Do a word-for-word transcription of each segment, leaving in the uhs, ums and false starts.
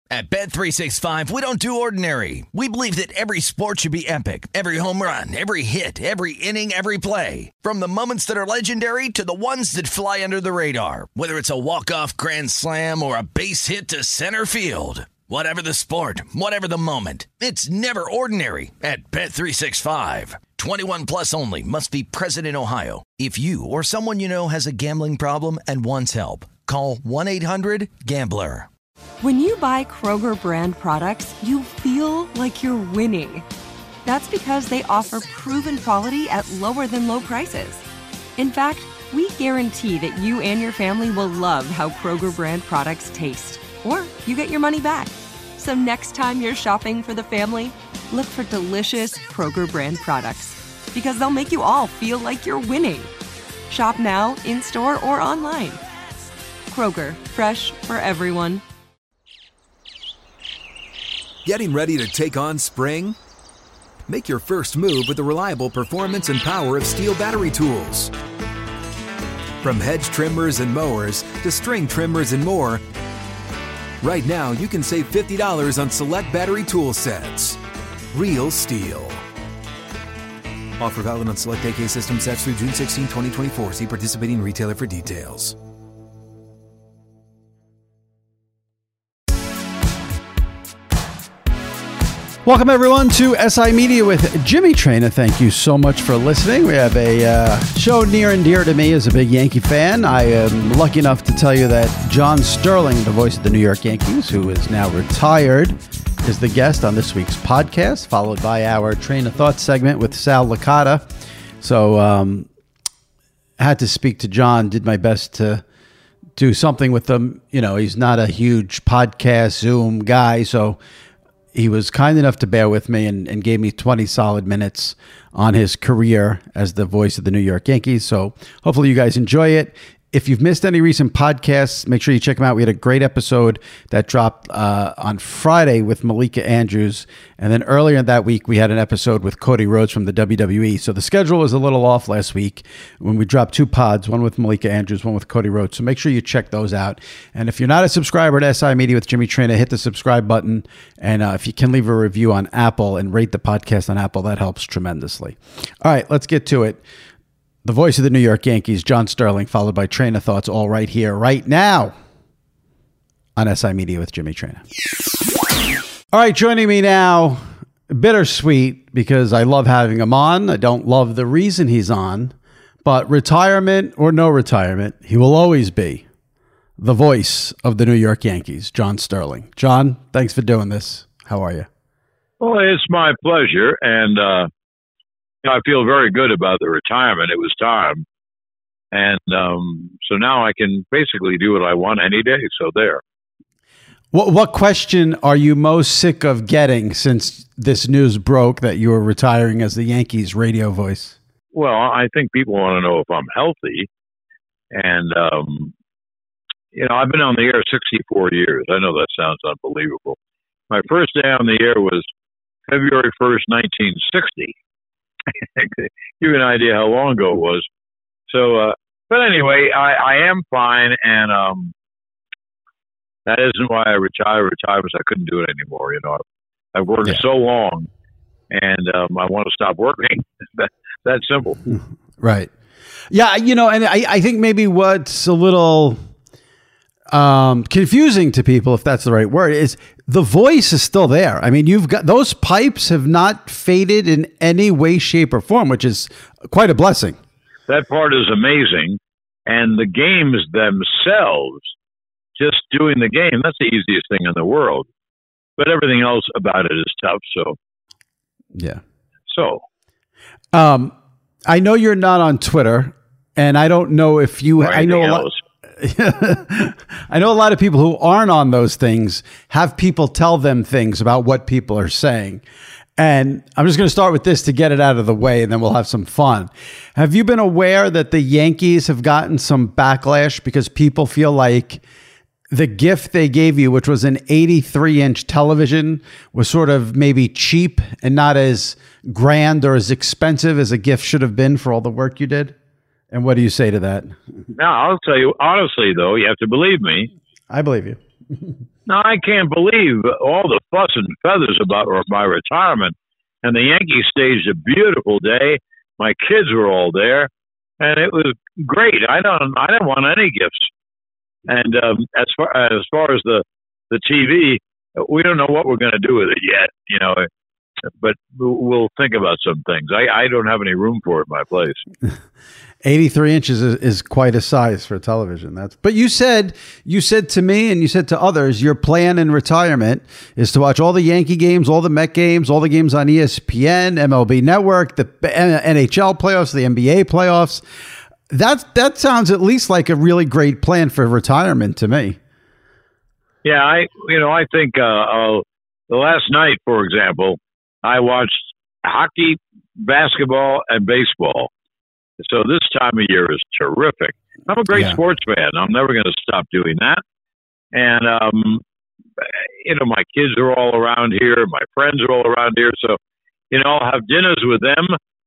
At Bet three sixty-five, we don't do ordinary. We believe that every sport should be epic. Every home run, every hit, every inning, every play. From the moments that are legendary to the ones that fly under the radar. Whether it's a walk-off grand slam or a base hit to center field. Whatever the sport, whatever the moment. It's never ordinary at Bet three sixty-five. twenty-one plus only. Must be present in Ohio. If you or someone you know has a gambling problem and wants help, call one eight hundred gambler. When you buy Kroger brand products, you feel like you're winning. That's because they offer proven quality at lower than low prices. In fact, we guarantee that you and your family will love how Kroger brand products taste, or you get your money back. So next time you're shopping for the family, look for delicious Kroger brand products, because they'll make you all feel like you're winning. Shop now, in-store, or online. Kroger, fresh for everyone. Getting ready to take on spring? Make your first move with the reliable performance and power of Steel battery tools. From hedge trimmers and mowers to string trimmers and more, right now you can save fifty dollars on select battery tool sets. Real Steel. Offer valid on select A K system sets through June sixteenth, twenty twenty-four. See participating retailer for details. Welcome, everyone, to S I Media with Jimmy Traina. Thank you so much for listening. We have a uh, show near and dear to me as a big Yankee fan. I am lucky enough to tell you that John Sterling, the voice of the New York Yankees, who is now retired, is the guest on this week's podcast, followed by our Train of Thought segment with Sal Licata. So um, I had to speak to John, did my best to do something with him. You know, he's not a huge podcast Zoom guy, so he was kind enough to bear with me and, and gave me twenty solid minutes on his career as the voice of the New York Yankees. So hopefully you guys enjoy it. If you've missed any recent podcasts, make sure you check them out. We had a great episode that dropped uh, on Friday with Malika Andrews. And then earlier that week, we had an episode with Cody Rhodes from the W W E. So the schedule was a little off last week when we dropped two pods, one with Malika Andrews, one with Cody Rhodes. So make sure you check those out. And if you're not a subscriber to S I Media with Jimmy Traina, hit the subscribe button. And uh, if you can leave a review on Apple and rate the podcast on Apple, that helps tremendously. All right, let's get to it. The voice of the New York Yankees, John Sterling, followed by Train of Thoughts, all right here, right now on S I Media with Jimmy Traina. All right, joining me now, bittersweet because I love having him on. I don't love the reason he's on, but retirement or no retirement, he will always be the voice of the New York Yankees, John Sterling. John, thanks for doing this. How are you? Well, it's my pleasure, and uh I feel very good about the retirement. It was time. And um, so now I can basically do what I want any day. So there. What, what question are you most sick of getting since this news broke that you were retiring as the Yankees radio voice? Well, I think people want to know if I'm healthy. And, um, you know, I've been on the air sixty-four years. I know that sounds unbelievable. My first day on the air was February first, nineteen sixty. Give you an idea how long ago it was. So, uh, but anyway, I, I am fine, and um, that isn't why I retired. I retired because I couldn't do it anymore. You know, I've worked yeah. so long, and um, I want to stop working. that, that's simple. Right. Yeah, you know, and I, I think maybe what's a little um, confusing to people, if that's the right word, is the voice is still there. I mean, you've got those pipes have not faded in any way, shape, or form, which is quite a blessing. That part is amazing. And the games themselves, just doing the game, that's the easiest thing in the world. But everything else about it is tough. So, yeah. So, um, I know you're not on Twitter, and I don't know if you. I know a lot. Else. I know a lot of people who aren't on those things have people tell them things about what people are saying. And I'm just going to start with this to get it out of the way, and then we'll have some fun. Have you been aware that the Yankees have gotten some backlash because people feel like the gift they gave you, which was an eighty-three inch television, was sort of maybe cheap and not as grand or as expensive as a gift should have been for all the work you did? And what do you say to that? Now, I'll tell you, honestly, though, you have to believe me. I believe you. No, I can't believe all the fuss and feathers about my retirement. And the Yankees staged a beautiful day. My kids were all there, and it was great. I don't, I didn't want any gifts. And um, as far as far as the the T V, we don't know what we're going to do with it yet. You know, but we'll think about some things. I, I don't have any room for it in my place. eighty-three inches is, is quite a size for television. That's, but you said, you said to me and you said to others, your plan in retirement is to watch all the Yankee games, all the Met games, all the games on E S P N, M L B Network, the N H L playoffs, the N B A playoffs. That, that sounds at least like a really great plan for retirement to me. Yeah. I, you know, I think, uh, uh the last night, for example, I watched hockey, basketball, and baseball. So this time of year is terrific. I'm a great yeah. sports fan. I'm never going to stop doing that. And, um, you know, my kids are all around here. My friends are all around here. So, you know, I'll have dinners with them.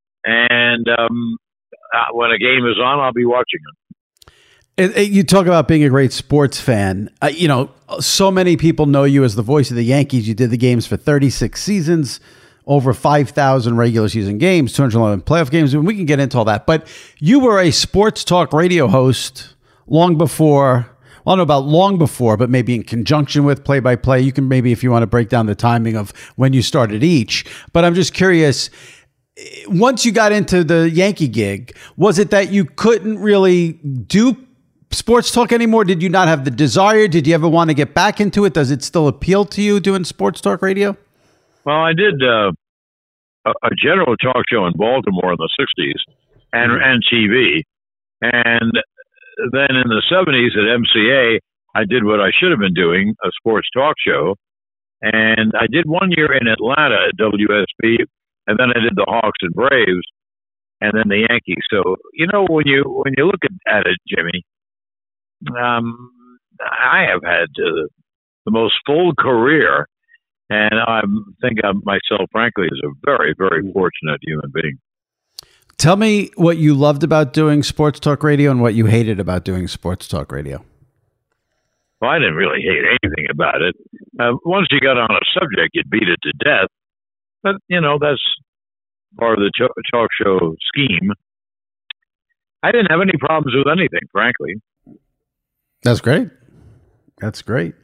And um, uh, when a game is on, I'll be watching it. It, it, you talk about being a great sports fan. Uh, you know, so many people know you as the voice of the Yankees. You did the games for thirty-six seasons. Over five thousand regular season games, two hundred eleven playoff games, and we can get into all that. But you were a sports talk radio host long before, well, I don't know about long before, but maybe in conjunction with play-by-play. You can maybe, if you want to break down the timing of when you started each. But I'm just curious, once you got into the Yankee gig, was it that you couldn't really do sports talk anymore? Did you not have the desire? Did you ever want to get back into it? Does it still appeal to you doing sports talk radio? Well, I did uh, a, a general talk show in Baltimore in the sixties and, mm-hmm. and T V. And then in the seventies at M C A, I did what I should have been doing, a sports talk show. And I did one year in Atlanta at W S B, and then I did the Hawks and Braves, and then the Yankees. So, you know, when you when you look at, at it, Jimmy, um, I have had uh, the most full career. And I think of myself, frankly, as a very, very fortunate human being. Tell me what you loved about doing sports talk radio and what you hated about doing sports talk radio. Well, I didn't really hate anything about it. Uh, once you got on a subject, you'd beat it to death. But, you know, that's part of the ch- talk show scheme. I didn't have any problems with anything, frankly. That's great. That's great.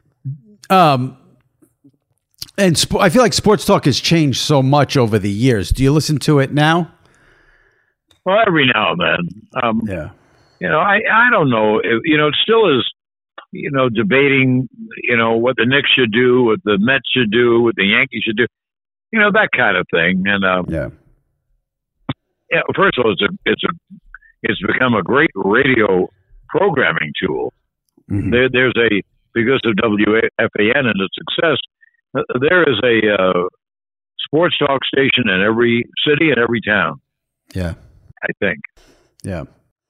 Um. And sp- I feel like sports talk has changed so much over the years. Do you listen to it now? Well, every now and then. Um, yeah. You know, I, I don't know. It, you know, it still is, you know, debating, you know, what the Knicks should do, what the Mets should do, what the Yankees should do. You know, that kind of thing. And, um, yeah. Yeah, first of all, it's a, it's a, it's become a great radio programming tool. Mm-hmm. There, there's a, because of W F A N and its success, there is a uh, sports talk station in every city and every town. Yeah. I think. Yeah.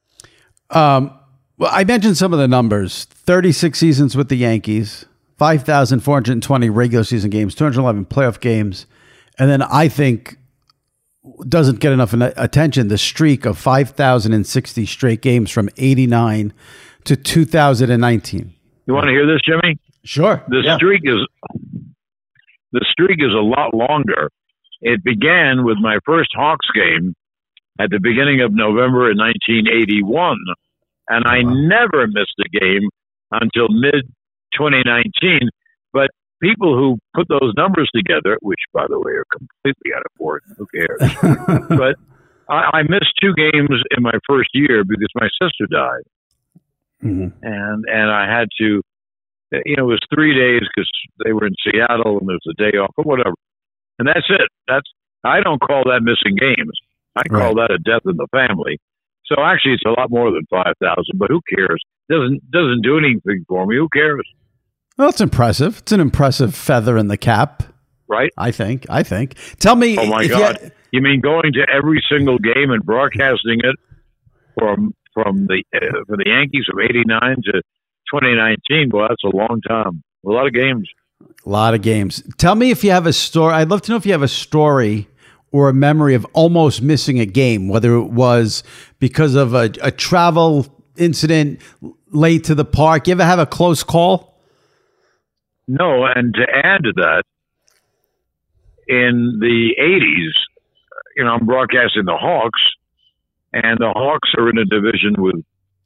Um, well, I mentioned some of the numbers. thirty-six seasons with the Yankees, five thousand four hundred twenty regular season games, two hundred eleven playoff games. And then I think doesn't get enough attention, the streak of five thousand sixty straight games from eighty-nine to two thousand nineteen. You want to hear this, Jimmy? Sure. The yeah. streak is... The streak is a lot longer. It began with my first Hawks game at the beginning of November in nineteen eighty-one, and I wow. never missed a game until mid twenty nineteen. But people who put those numbers together, which, by the way, are completely unimportant, who cares? But I, I missed two games in my first year because my sister died, mm-hmm. and and I had to. You know, it was three days because they were in Seattle and there was a day off or whatever. And that's it. That's I don't call that missing games. I call right. that a death in the family. So actually, it's a lot more than five thousand, but who cares? Doesn't doesn't do anything for me. Who cares? Well, it's impressive. It's an impressive feather in the cap. Right? I think. I think. Tell me. Oh, my if God. You, had, you mean going to every single game and broadcasting it from from the uh, for the Yankees from eighty-nine to twenty nineteen? Well, that's a long time. A lot of games. A lot of games. Tell me if you have a story. I'd love to know if you have a story or a memory of almost missing a game, whether it was because of a, a travel incident late to the park. You ever have a close call? No, and to add to that, in the eighties, you know, I'm broadcasting the Hawks, and the Hawks are in a division with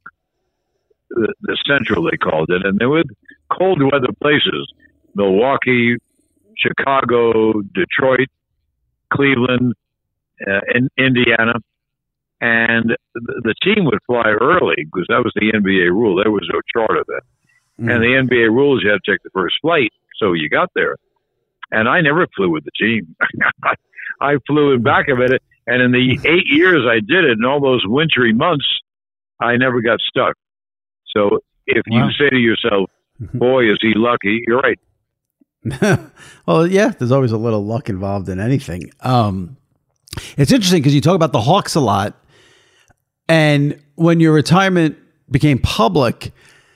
the, the Central, they called it, and they were cold weather places: Milwaukee, Chicago, Detroit, Cleveland, uh, in Indiana. And the, the team would fly early because that was the N B A rule. There was no charter then. Mm. And the N B A rules, you had to take the first flight. So you got there. And I never flew with the team. I flew in back of it. And in the eight years I did it, in all those wintry months, I never got stuck. So if wow. you say to yourself, boy, is he lucky, you're right. Well, yeah, there's always a little luck involved in anything. Um, it's interesting because you talk about the Hawks a lot. And when your retirement became public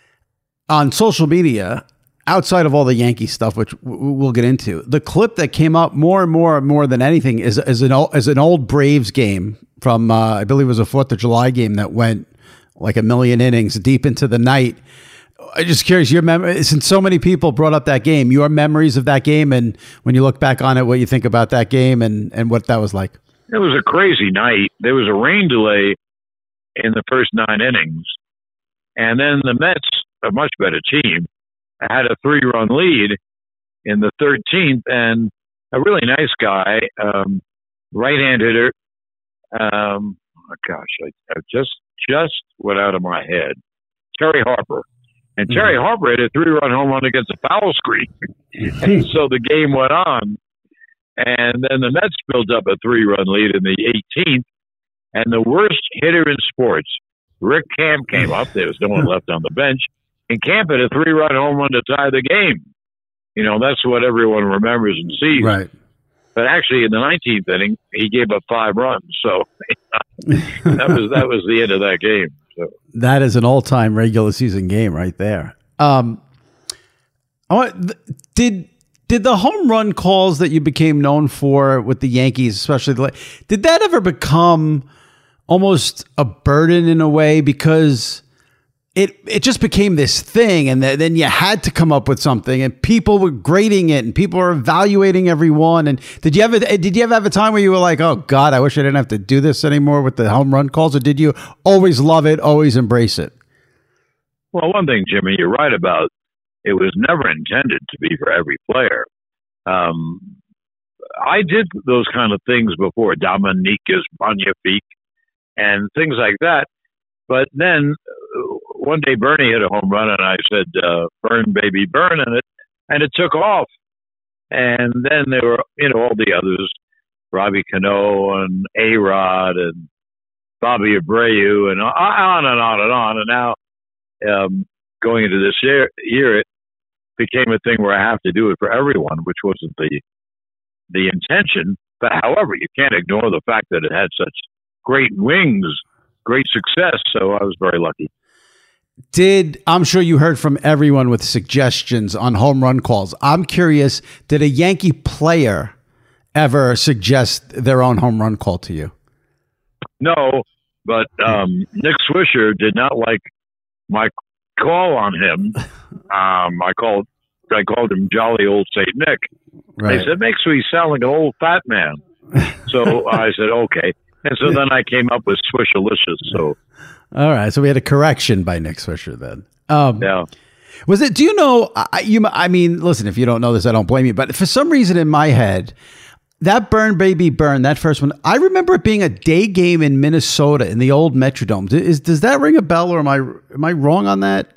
on social media, outside of all the Yankee stuff, which we'll get into, the clip that came up more and more and more than anything is, is, an, is an old Braves game from, uh, I believe it was a fourth of July game that went like a million innings deep into the night. I'm just curious, your memory, since so many people brought up that game, your memories of that game, and when you look back on it, what you think about that game and, and what that was like. It was a crazy night. There was a rain delay in the first nine innings. And then the Mets, a much better team, had a three-run lead in the thirteenth, and a really nice guy, um, right-hand hitter, um, oh gosh, I, I just just went out of my head, Terry Harper. And Terry mm-hmm. Harper had a three-run home run against a foul screen. And so the game went on. And then the Mets built up a three-run lead in the eighteenth. And the worst hitter in sports, Rick Camp, came up. There was no one left on the bench. And Camp had a three-run home run to tie the game. You know, that's what everyone remembers and sees. Right. But actually, in the nineteenth inning, he gave up five runs. So that was that was the end of that game. So. That is an all-time regular season game right there. Um, I want, did did the home run calls that you became known for with the Yankees, especially, did that ever become almost a burden in a way, because it it just became this thing, and then you had to come up with something, and people were grading it, and people were evaluating every one. And did you ever did you ever have a time where you were like, oh God, I wish I didn't have to do this anymore with the home run calls, or did you always love it, always embrace it? Well, one thing, Jimmy, you're right about, it was never intended to be for every player. Um, I did those kind of things before, Dominikas, Magnifique, and things like that. But then uh, one day Bernie hit a home run, and I said, uh, burn, baby, burn, and it, and it took off. And then there were, you know, all the others, Robbie Cano and A-Rod and Bobby Abreu, and on and on and on. And now, um, going into this year, year, it became a thing where I have to do it for everyone, which wasn't the the intention. But however, you can't ignore the fact that it had such great wings, great success. So I was very lucky. Did, I'm sure you heard from everyone with suggestions on home run calls. I'm curious, did a Yankee player ever suggest their own home run call to you? No, but um, Nick Swisher did not like my call on him. Um, I called I called him Jolly Old Saint Nick. Right. They said, makes me sound like an old fat man. So I said, okay. And so then I came up with Swishalicious. So, all right. So we had a correction by Nick Swisher then. Um, yeah. Was it? Do you know? I, you. I mean, listen. If you don't know this, I don't blame you. But for some reason in my head, that Burn Baby Burn, that first one, I remember it being a day game in Minnesota in the old Metrodome. Is does that ring a bell, or am I am I wrong on that?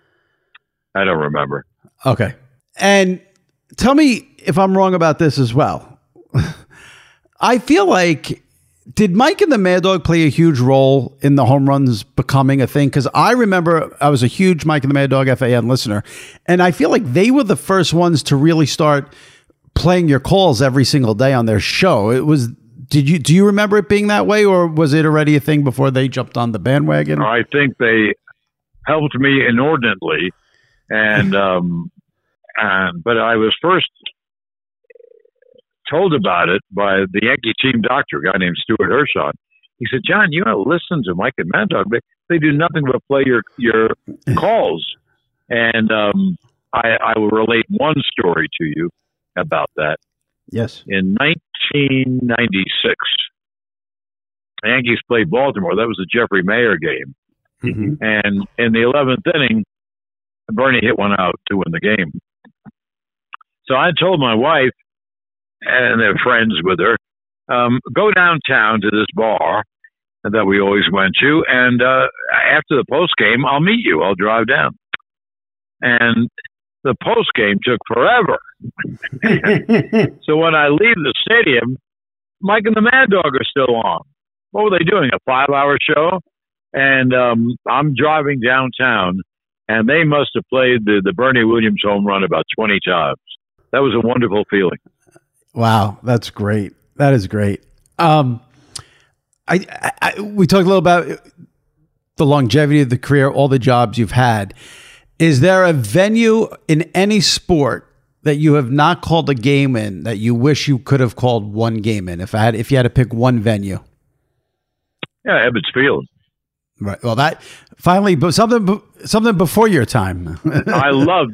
I don't remember. Okay. And tell me if I'm wrong about this as well. I feel like, did Mike and the Mad Dog play a huge role in the home runs becoming a thing? Because I remember I was a huge Mike and the Mad Dog F A N listener, and I feel like they were the first ones to really start playing your calls every single day on their show. It was, did you, do you remember it being that way, or was it already a thing before they jumped on the bandwagon? I think they helped me inordinately. And, um, and, but I was first told about it by the Yankee team doctor, a guy named Stuart Hershon. He said, John, you know, listen to Mike and Mad Dog. They, they do nothing but play your, your calls. And, um, I, I will relate one story to you about that. Yes. In nineteen ninety-six, the Yankees played Baltimore. That was the Jeffrey Mayer game. Mm-hmm. And in the eleventh inning, Bernie hit one out to win the game. So I told my wife and their friends with her, um, go downtown to this bar that we always went to, and uh, after the post game, I'll meet you. I'll drive down. And the post game took forever. So when I leave the stadium, Mike and the Mad Dog are still on. What were they doing? A five-hour show? And um, I'm driving downtown, and they must have played the, the Bernie Williams home run about twenty times. That was a wonderful feeling. Wow, that's great. That is great. Um, I, I we talked a little about the longevity of the career, all the jobs you've had. Is there a venue in any sport that you have not called a game in that you wish you could have called one game in? If I had, if you had to pick one venue, yeah, Ebbets Field. Right. Well, that finally, but something something before your time. I loved.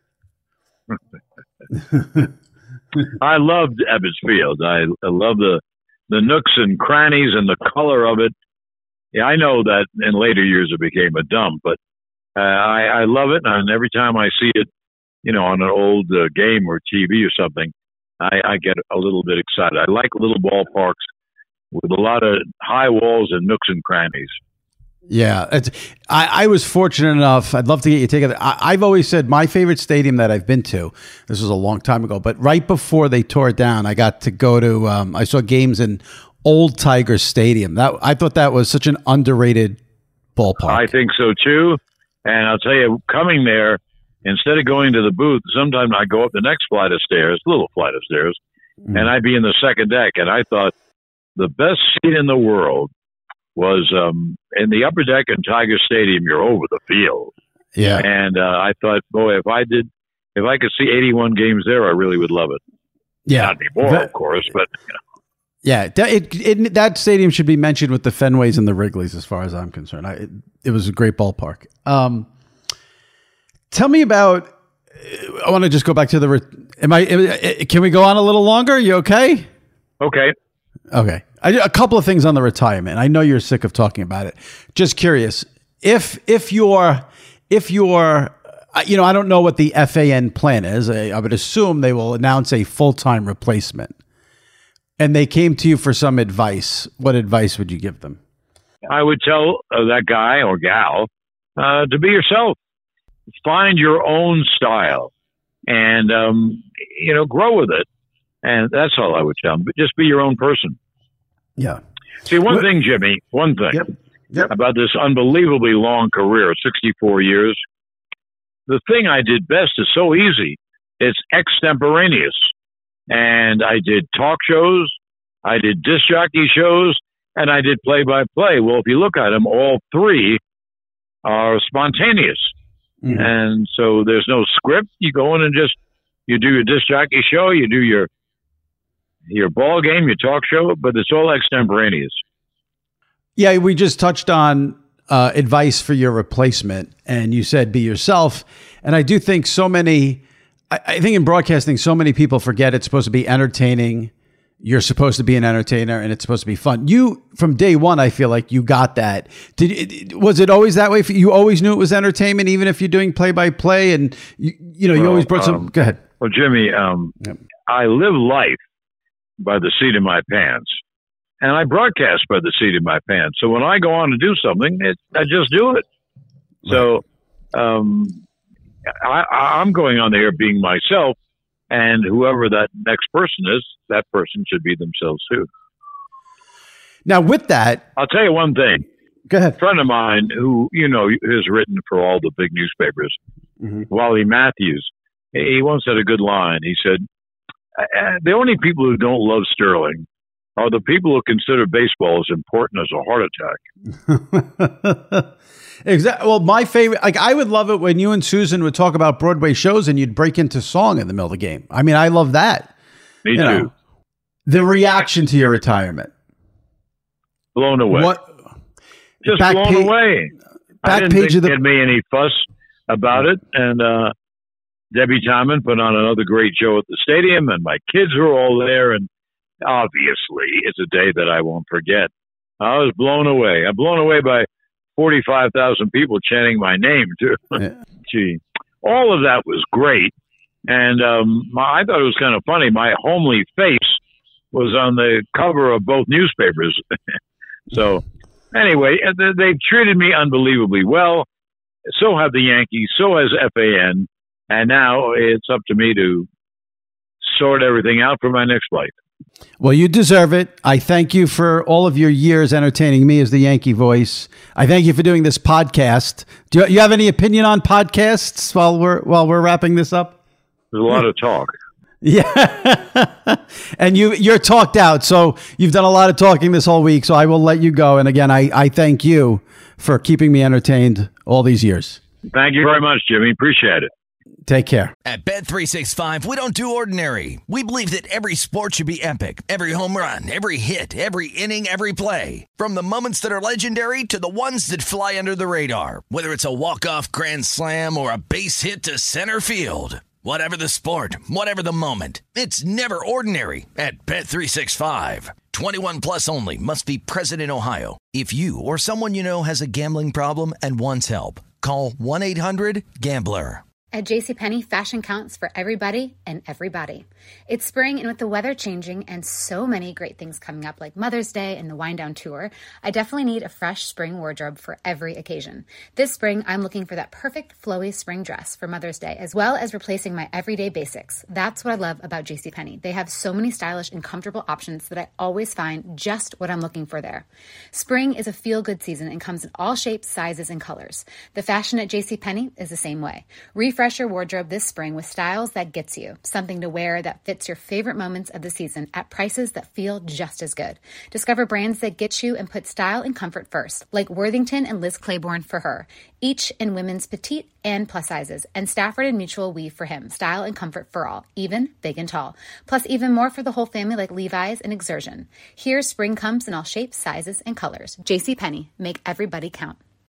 I loved Ebbets Field. I, I love the the nooks and crannies and the color of it. Yeah, I know that in later years it became a dump, but uh, I, I love it. And every time I see it, you know, on an old uh, game or T V or something, I, I get a little bit excited. I like little ballparks with a lot of high walls and nooks and crannies. Yeah, it's, I, I was fortunate enough. I'd love to get you together. I, I've always said my favorite stadium that I've been to. This was a long time ago, but right before they tore it down, I got to go to. Um, I saw games in Old Tiger Stadium. That I thought that was such an underrated ballpark. I think so too. And I'll tell you, coming there, instead of going to the booth, sometimes I go up the next flight of stairs, little flight of stairs, mm. and I'd be in the second deck. And I thought the best seat in the world was um, in the upper deck in Tiger Stadium. You're over the field. Yeah. And uh, I thought, boy, if I did, if I could see eighty-one games there, I really would love it. Yeah. Not anymore, that, of course, but. You know. Yeah. It, it, that stadium should be mentioned with the Fenways and the Wrigley's as far as I'm concerned. I, it, it was a great ballpark. Um, tell me about, I want to just go back to the, am I, can we go on a little longer? You okay? Okay. Okay. I, a couple of things on the retirement. I know you're sick of talking about it. Just curious, if if you're if you're you know, I don't know what the F A N plan is. I, I would assume they will announce a full-time replacement. And they came to you for some advice. What advice would you give them? I would tell uh, that guy or gal uh, to be yourself. Find your own style and um, you know, grow with it. And that's all I would tell them. But just be your own person. Yeah. See, one what, thing, Jimmy, one thing yep, yep. about this unbelievably long career, sixty-four years, the thing I did best is so easy. It's extemporaneous. And I did talk shows, I did disc jockey shows, and I did play-by-play. Well, if you look at them, all three are spontaneous. Mm-hmm. And so there's no script. You go in and just, you do your disc jockey show, you do your your ball game, your talk show, but it's all extemporaneous. Yeah, we just touched on uh, advice for your replacement, and you said be yourself. And I do think so many, I, I think in broadcasting, so many people forget it's supposed to be entertaining. You're supposed to be an entertainer, and it's supposed to be fun. You, from day one, I feel like you got that. Did it, was it always that way for you? You always knew it was entertainment, even if you're doing play-by-play, and you, you know, you well, always brought some. Um, go ahead. Well, Jimmy, um, yep. I live life by the seat of my pants, and I broadcast by the seat of my pants. So when I go on to do something, it, I just do it. So um, I, I'm going on there being myself, and whoever that next person is, that person should be themselves too. Now, with that, I'll tell you one thing. Go ahead. A friend of mine who, you know, has written for all the big newspapers, mm-hmm. Wally Matthews, he once had a good line. He said, the only people who don't love Sterling are the people who consider baseball as important as a heart attack. Exactly. Well, my favorite, like I would love it when you and Susan would talk about Broadway shows and you'd break into song in the middle of the game. I mean, I love that. Me you too. Know, the reaction to your retirement. Blown away. What? Just back blown pa- away. Back I didn't page think of the. there'd be any fuss about it, and uh, Debbie Timon put on another great show at the stadium, and my kids were all there. And obviously, it's a day that I won't forget. I was blown away. I'm blown away by forty-five thousand people chanting my name, too. Yeah. Gee, all of that was great. And um, my, I thought it was kind of funny. My homely face was on the cover of both newspapers. So anyway, they've treated me unbelievably well. So have the Yankees. So has F A N. And now it's up to me to sort everything out for my next flight. Well, you deserve it. I thank you for all of your years entertaining me as the Yankee voice. I thank you for doing this podcast. Do you, you have any opinion on podcasts while we're while we're wrapping this up? There's a lot of talk. Yeah. And you, you're talked out. So you've done a lot of talking this whole week. So I will let you go. And again, I, I thank you for keeping me entertained all these years. Thank you very much, Jimmy. Appreciate it. Take care. At Bet three sixty-five, we don't do ordinary. We believe that every sport should be epic. Every home run, every hit, every inning, every play. From the moments that are legendary to the ones that fly under the radar. Whether it's a walk-off grand slam or a base hit to center field. Whatever the sport, whatever the moment. It's never ordinary at Bet three sixty-five. twenty-one plus only. Must be present in Ohio. If you or someone you know has a gambling problem and wants help, call one eight hundred gambler. At JCPenney, fashion counts for everybody and everybody. It's spring, and with the weather changing and so many great things coming up like Mother's Day and the Wind Down Tour, I definitely need a fresh spring wardrobe for every occasion. This spring, I'm looking for that perfect flowy spring dress for Mother's Day, as well as replacing my everyday basics. That's what I love about JCPenney. They have so many stylish and comfortable options that I always find just what I'm looking for there. Spring is a feel-good season and comes in all shapes, sizes, and colors. The fashion at JCPenney is the same way. Refresh your wardrobe this spring with styles that gets you, something to wear that fits your favorite moments of the season at prices that feel just as good. Discover brands that get you and put style and comfort first, like Worthington and Liz Claiborne for her, each in women's petite and plus sizes, and Stafford and Mutual weave for him, style and comfort for all, even big and tall. Plus even more for the whole family like Levi's and Exertion. Here, spring comes in all shapes, sizes, and colors. JCPenney, make everybody count.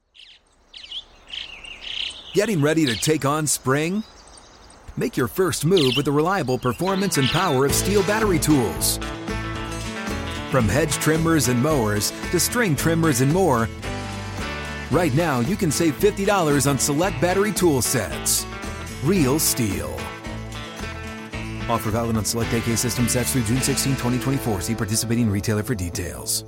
Getting ready to take on spring? Make your first move with the reliable performance and power of Steel battery tools. From hedge trimmers and mowers to string trimmers and more, right now you can save fifty dollars on select battery tool sets. Real Steel. Offer valid on select A K system sets through June sixteenth, twenty twenty-four. See participating retailer for details.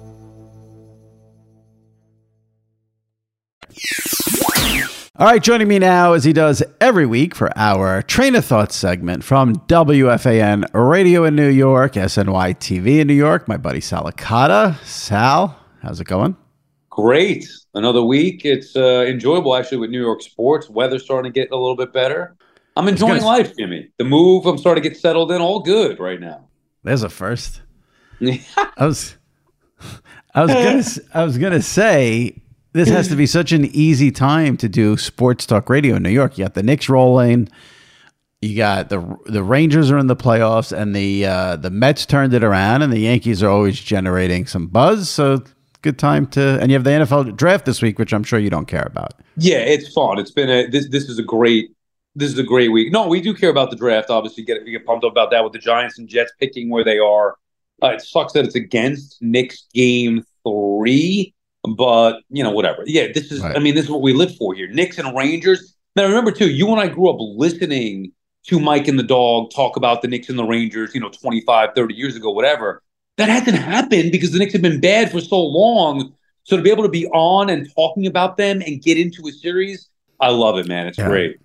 All right, joining me now, as he does every week, for our Train of Thought segment from W F A N Radio in New York, S N Y T V in New York, my buddy Sal Licata. Sal, how's it going? Great. Another week. It's uh, enjoyable, actually, with New York sports. Weather's starting to get a little bit better. I'm enjoying life, Jimmy. The move, I'm starting to get settled in. All good right now. There's a first. I was, I was gonna, I was gonna say, this has to be such an easy time to do sports talk radio in New York. You got the Knicks rolling, you got the the Rangers are in the playoffs, and the uh, the Mets turned it around, and the Yankees are always generating some buzz. So good time to, and you have the N F L draft this week, which I'm sure you don't care about. Yeah, it's fun. It's been a this this is a great this is a great week. No, we do care about the draft. Obviously, get we get pumped up about that with the Giants and Jets picking where they are. Uh, it sucks that it's against Knicks game three. But, you know, whatever. Yeah, this is, right. I mean, this is what we live for here. Knicks and Rangers. Now, remember, too, you and I grew up listening to Mike and the Dog talk about the Knicks and the Rangers, you know, twenty-five, thirty years ago, whatever. That hasn't happened because the Knicks have been bad for so long. So to be able to be on and talking about them and get into a series, I love it, man. It's yeah. great.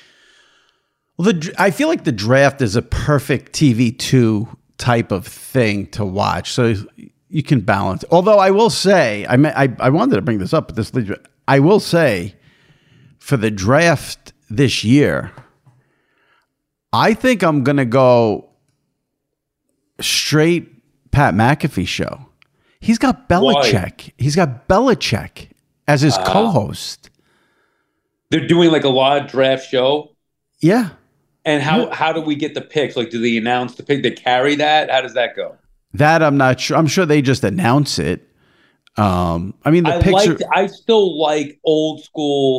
Well, the, I feel like the draft is a perfect T V two type of thing to watch. So you can balance. Although I will say, I, may, I I wanted to bring this up, but this leads. I will say, for the draft this year, I think I'm going to go straight Pat McAfee show. He's got Belichick. Why? He's got Belichick as his uh, co-host. They're doing like a live draft show? Yeah. And how, yeah. how do we get the picks? Like, do they announce the pick? They carry that? How does that go? That I'm not sure. I'm sure they just announce it. Um, I mean, the I picture. Liked, I still like old school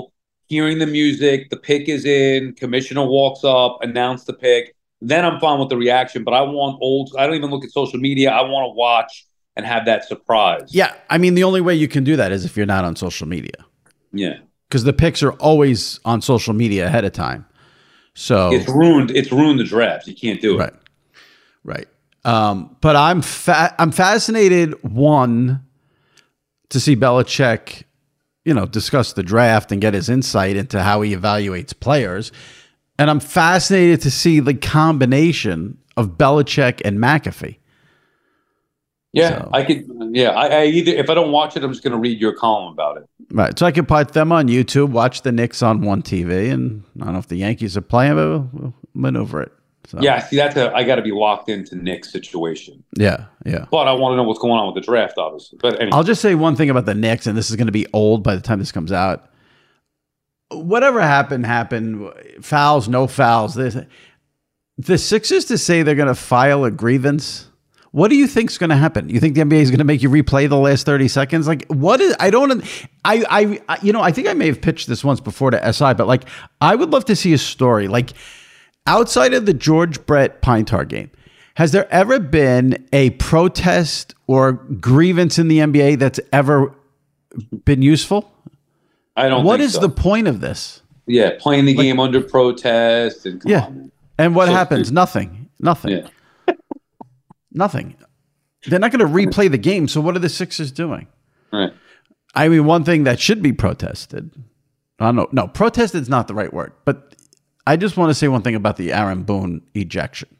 hearing the music, the pick is in, commissioner walks up, announce the pick. Then I'm fine with the reaction. But I want old. I don't even look at social media. I want to watch and have that surprise. Yeah, I mean, the only way you can do that is if you're not on social media. Yeah, because the picks are always on social media ahead of time. So it's ruined. It's ruined the drafts. You can't do it. Right, right. Um, but I'm fa- I'm fascinated. One, to see Belichick, you know, discuss the draft and get his insight into how he evaluates players. And I'm fascinated to see the combination of Belichick and McAfee. Yeah, so. I could. Yeah, I, I either if I don't watch it, I'm just going to read your column about it. Right. So I could put them on YouTube, watch the Knicks on one T V, and I don't know if the Yankees are playing, but we'll, we'll maneuver it. So. Yeah, see, that's a I got to be locked into Knicks situation. Yeah, yeah. But I want to know what's going on with the draft, obviously. But anyway. I'll just say one thing about the Knicks, and this is going to be old by the time this comes out. Whatever happened, happened. Fouls, no fouls. This, the Sixers to say they're going to file a grievance. What do you think is going to happen? You think the N B A is going to make you replay the last thirty seconds? Like, what is, I don't, I, I, you know, I think I may have pitched this once before to S I, but like, I would love to see a story. Like, outside of the George Brett Pine Tar game, has there ever been a protest or grievance in the N B A that's ever been useful? I don't What think is so. the point of this? Yeah, playing the Like- game under protest. And come Yeah. on. And what So- happens? Nothing. Nothing. Yeah. Nothing. They're not going to replay the game. So what are the Sixers doing? Right. I mean, one thing that should be protested. I don't know. No, protested is not the right word. But I just want to say one thing about the Aaron Boone ejection.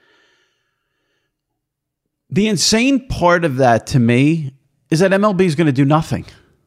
The insane part of that to me is that M L B is going to do nothing.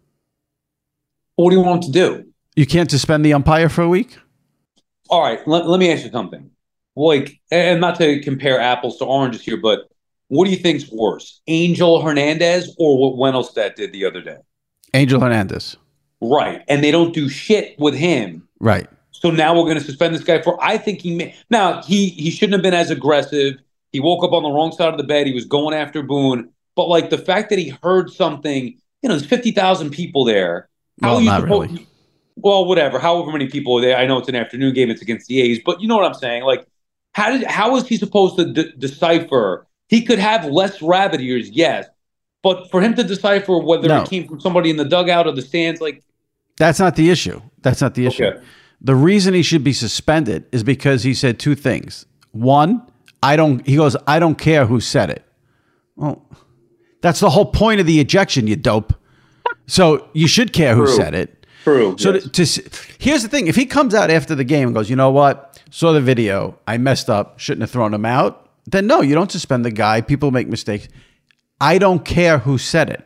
What do you want them to do? You can't suspend the umpire for a week? All right, let, let me ask you something. Like, and not to compare apples to oranges here, but what do you think's worse, Angel Hernandez or what Wendelstedt did the other day? Angel Hernandez. Right, and they don't do shit with him. Right. So now we're going to suspend this guy for. I think he may, now he he shouldn't have been as aggressive. He woke up on the wrong side of the bed. He was going after Boone, but like the fact that he heard something, you know, there's fifty thousand people there. How Well, are you not supposed? really. Well, whatever. However many people are there. I know it's an afternoon game. It's against the A's, but you know what I'm saying. Like, how did how is he supposed to de- decipher? He could have less rabbit ears, yes, but for him to decipher whether No. it came from somebody in the dugout or the stands, like That's not the issue. That's not the issue. Okay. The reason he should be suspended is because he said two things. One, I don't, he goes, I don't care who said it. Well, that's the whole point of the ejection, you dope. So you should care who True. said it. True. So yes. to, to s- here's the thing. If he comes out after the game and goes, you know what? Saw the video. I messed up. Shouldn't have thrown him out. Then no, you don't suspend the guy. People make mistakes. I don't care who said it.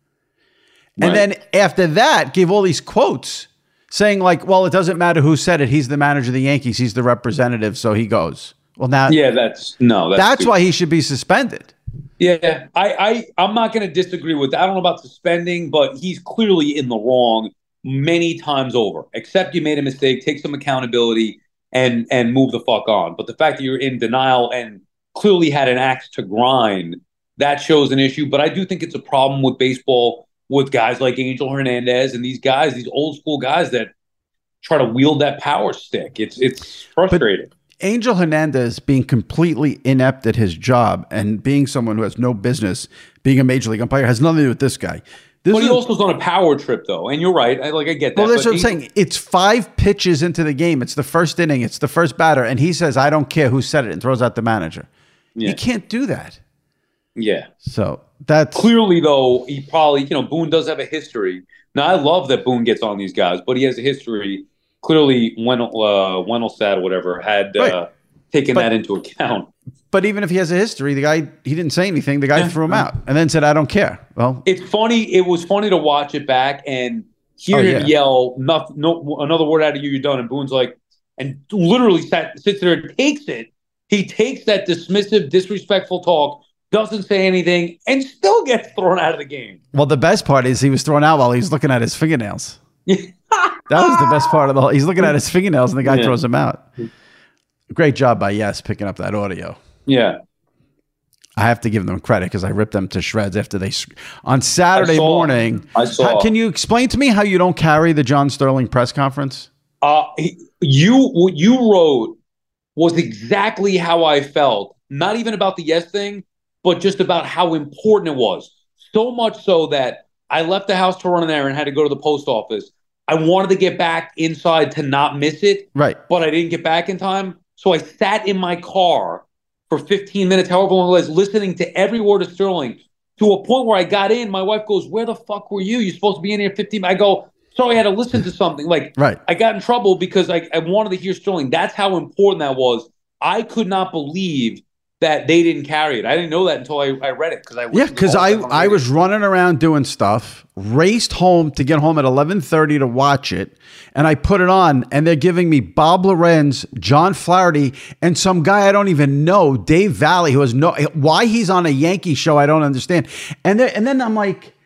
And Right. then after that, give all these quotes saying like, well, it doesn't matter who said it. He's the manager of the Yankees. He's the representative. So he goes. Well, now yeah, that's no. That's, that's too- why he should be suspended. Yeah, I, I, I'm not going to disagree with that. I don't know about suspending, but he's clearly in the wrong many times over. Accept you made a mistake, take some accountability, and and move the fuck on. But the fact that you're in denial and clearly had an axe to grind, that shows an issue. But I do think it's a problem with baseball with guys like Angel Hernandez and these guys, these old school guys that try to wield that power stick. It's it's frustrating. Angel Hernandez being completely inept at his job and being someone who has no business being a major league umpire has nothing to do with this guy. This But he is- also was on a power trip, though, and you're right. I, like I get that. well, that's but what I'm Angel- saying. It's five pitches into the game. It's the first inning. It's the first batter. And he says, I don't care who said it, and throws out the manager. Yeah. You can't do that. Yeah. So that's Clearly, though, he probably, you know, Boone does have a history. Now, I love that Boone gets on these guys, but he has a history. Clearly, when uh, Wendelstedt or whatever had uh, Right. taken But- that into account. But even if he has a history, the guy, he didn't say anything. The guy Yeah. threw him out and then said, I don't care. Well, It's funny. It was funny to watch it back and hear Oh, him yeah. yell, no, no, another word out of you, you're done. And Boone's like, and literally sat, sits there and takes it. He takes that dismissive, disrespectful talk, doesn't say anything, and still gets thrown out of the game. well, the best part is he was thrown out while he was looking at his fingernails. That was the best part of the whole. He's looking at his fingernails and the guy Yeah. throws him out. Great job by Yes picking up that audio. Yeah. I have to give them credit because I ripped them to shreds after they on Saturday I saw, morning. I saw. How, can you explain to me how you don't carry the John Sterling press conference? Uh, you what you wrote was exactly how I felt. Not even about the yes thing, but just about how important it was. So much so that I left the house to run an errand, had to go to the post office. I wanted to get back inside to not miss it, right? But I didn't get back in time, so I sat in my car for fifteen minutes, however long it was, listening to every word of Sterling, to a point where I got in. My wife goes, "Where the fuck were you? You're supposed to be in here fifteen." I go, "Sorry, I had to listen to something." Like, right. I got in trouble because I, I wanted to hear Sterling. That's how important that was. I could not believe that they didn't carry it. I didn't know that until I, I read it. because I Yeah, because I, I was running around doing stuff, raced home to get home at eleven thirty to watch it, and I put it on, and they're giving me Bob Lorenz, John Flaherty, and some guy I don't even know, Dave Valley, who has no, why he's on a Yankee show, I don't understand. And then, and then I'm like,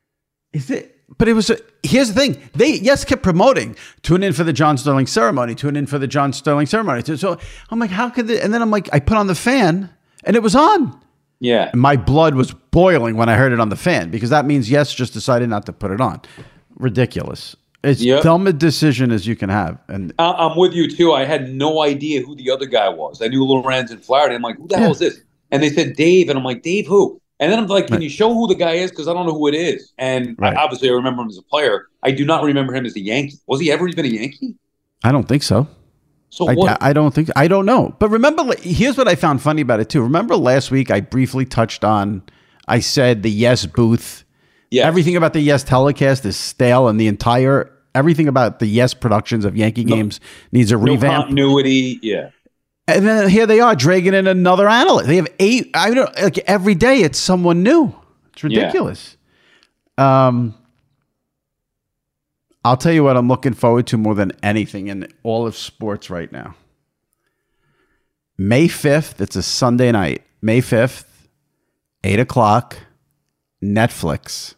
is it, but it was, a, here's the thing. They, yes, kept promoting, tune in for the John Sterling ceremony, tune in for the John Sterling ceremony. So I'm like, how could they, and then I'm like, I put on the fan and it was on. Yeah. And my blood was boiling when I heard it on the fan because that means yes, just decided not to put it on. Ridiculous. It's yep. dumb a decision as you can have. And I, I'm with you too. I had no idea who the other guy was. I knew Lorenz and Flaherty. I'm like, who the yeah. hell is this? And they said Dave. And I'm like, Dave who? And then I'm like, can right. you show who the guy is? Because I don't know who it is. And right. I, obviously, I remember him as a player. I do not remember him as a Yankee. Was he ever even a Yankee? I don't think so. So I, what? I don't think I don't know. But remember, here's what I found funny about it too. Remember last week I briefly touched on. I said the Yes booth. Yes. Everything about the Yes telecast is stale, and the entire everything about the Yes productions of Yankee no, games needs a no revamp. Continuity, yeah. And then here they are dragging in another analyst. They have eight. I don't like every day. It's someone new. It's ridiculous. Yeah. Um, I'll tell you what I'm looking forward to more than anything in all of sports right now. May fifth. It's a Sunday night. May fifth, eight o'clock. Netflix,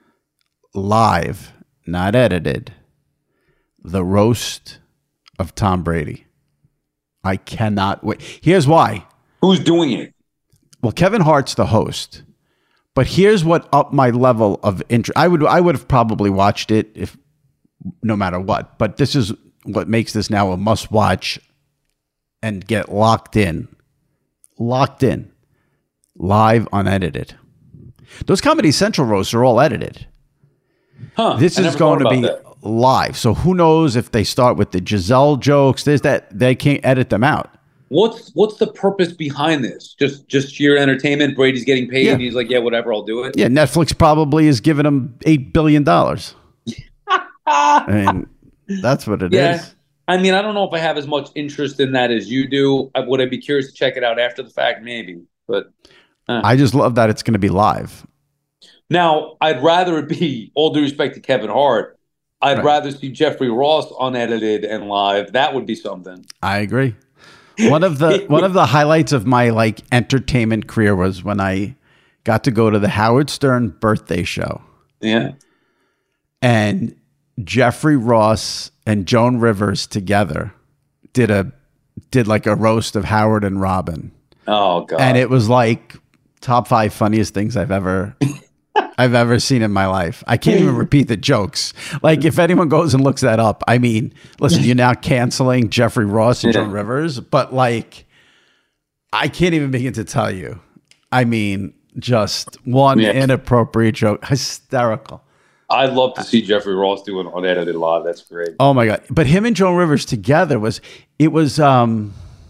live, not edited. The roast of Tom Brady. I cannot wait. Here's why. Who's doing it? Well, Kevin Hart's the host. But here's what upped my level of interest. I would I would have probably watched it if no matter what. But this is what makes this now a must watch and get locked in. Locked in. Live, unedited. Those Comedy Central roasts are all edited. Huh, this I is going to be that. live. So who knows if they start with the Giselle jokes, there's that they can't edit them out. What's what's the purpose behind this? Just just sheer entertainment. Brady's getting paid. Yeah. And he's like, yeah, whatever, I'll do it. Yeah, Netflix probably is giving him eight billion dollars. I mean, that's what it yeah. is. I mean, I don't know if I have as much interest in that as you do. Would I be curious to check it out after the fact? Maybe. But uh. I just love that it's going to be live. Now, I'd rather it be, all due respect to Kevin Hart, I'd right. rather see Jeffrey Ross unedited and live. That would be something. I agree. One of the one of the highlights of my like entertainment career was when I got to go to the Howard Stern birthday show. Yeah. And Jeffrey Ross and Joan Rivers together did a did like a roast of Howard and Robin. Oh God. And it was like top five funniest things I've ever I've ever seen in my life. I can't even repeat the jokes. Like if anyone goes and looks that up, I mean, listen, you're now canceling Jeffrey Ross and Joan Rivers, but like I can't even begin to tell you. I mean, just one yeah. inappropriate joke, hysterical. I'd love to see Jeffrey Ross doing unedited live. That's great. Oh my God. But him and Joan Rivers together was, it was, um,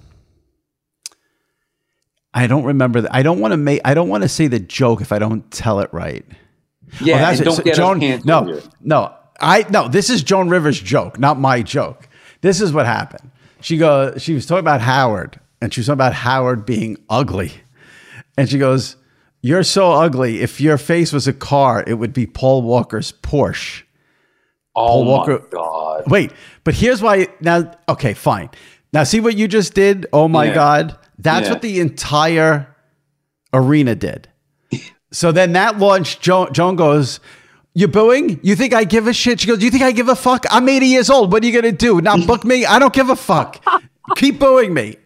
I don't remember. The, I don't want to make, I don't want to say the joke if I don't tell it right. Yeah. Oh, that's and don't so get Joan, us no, here. no, I, no, this is Joan Rivers' joke, not my joke. This is what happened. She goes, she was talking about Howard and she was talking about Howard being ugly. And she goes, "You're so ugly. If your face was a car, it would be Paul Walker's Porsche." Oh Paul my Walker, God. Wait, but here's why. Now, okay, fine. Now, see what you just did? Oh my yeah. God. That's yeah. what the entire arena did. So then that launched, Joan, Joan goes, "You booing? You think I give a shit?" She goes, "You think I give a fuck? I'm eighty years old. What are you going to do? Not book me? I don't give a fuck. Keep booing me."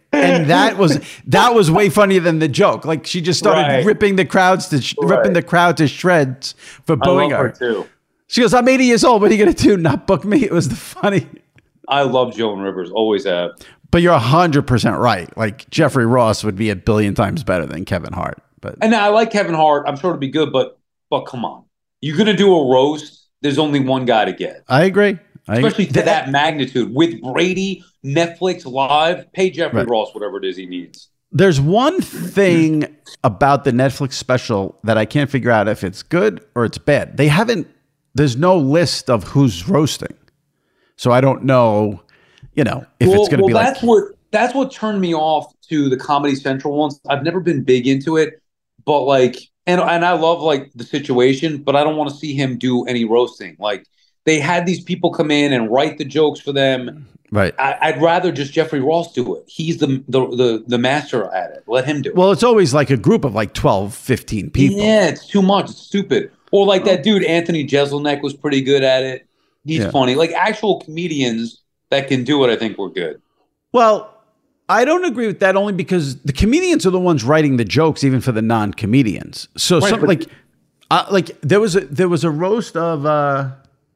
And that was that was way funnier than the joke. Like she just started Right. ripping the crowds to sh- Right. ripping the crowd to shreds for I booing love her. her too. She goes, "I'm eighty years old. What are you gonna do? Not book me?" It was the funny. I love Joan Rivers. Always have. But you're hundred percent right. Like Jeffrey Ross would be a billion times better than Kevin Hart. But And I like Kevin Hart. I'm sure it'll be good, but but come on, you're gonna do a roast. There's only one guy to get, I agree. I especially agree. to that magnitude with Brady, Netflix Live. Pay Jeffrey Right. Ross whatever it is he needs. There's one thing about the Netflix special that I can't figure out if it's good or it's bad. They haven't. There's no list of who's roasting, so I don't know. You know if well, it's going to well, be like. that's what that's what turned me off to the Comedy Central ones. I've never been big into it, but like, and and I love like the situation, but I don't want to see him do any roasting. Like they had these people come in and write the jokes for them. Right. I, I'd rather just Jeffrey Ross do it. He's the, the the the master at it. Let him do it. Well, it's always like a group of like twelve, fifteen people. Yeah, it's too much. It's stupid. Or like that dude Anthony Jeselnik was pretty good at it. He's Yeah. funny. Like actual comedians that can do it, I think were good. Well, I don't agree with that only because the comedians are the ones writing the jokes, even for the non-comedians. So, Right, some, but- like, uh, like there was a there was a roast of uh,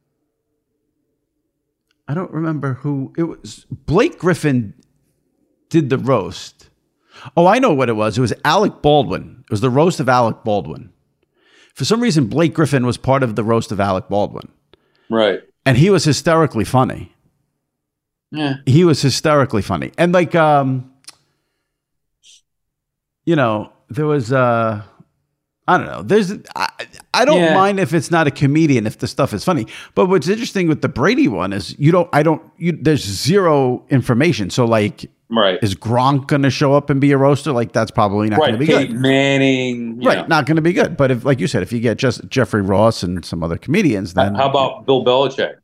I don't remember who it was. Blake Griffin did the roast. Oh, I know what it was. It was Alec Baldwin. It was the roast of Alec Baldwin. For some reason, Blake Griffin was part of the roast of Alec Baldwin, Right. and he was hysterically funny. Yeah. He was hysterically funny. And like, um, you know, there was, uh, I don't know, there's, I, I don't Yeah. mind if it's not a comedian, if the stuff is funny, but what's interesting with the Brady one is you don't, I don't, you, there's zero information. So like, Right. is Gronk going to show up and be a roaster? Like that's probably not going to Right. be Peyton good. Manning. you Right. know. Not going to be good. But if, like you said, if you get just Jeffrey Ross and some other comedians, then How about Bill Belichick?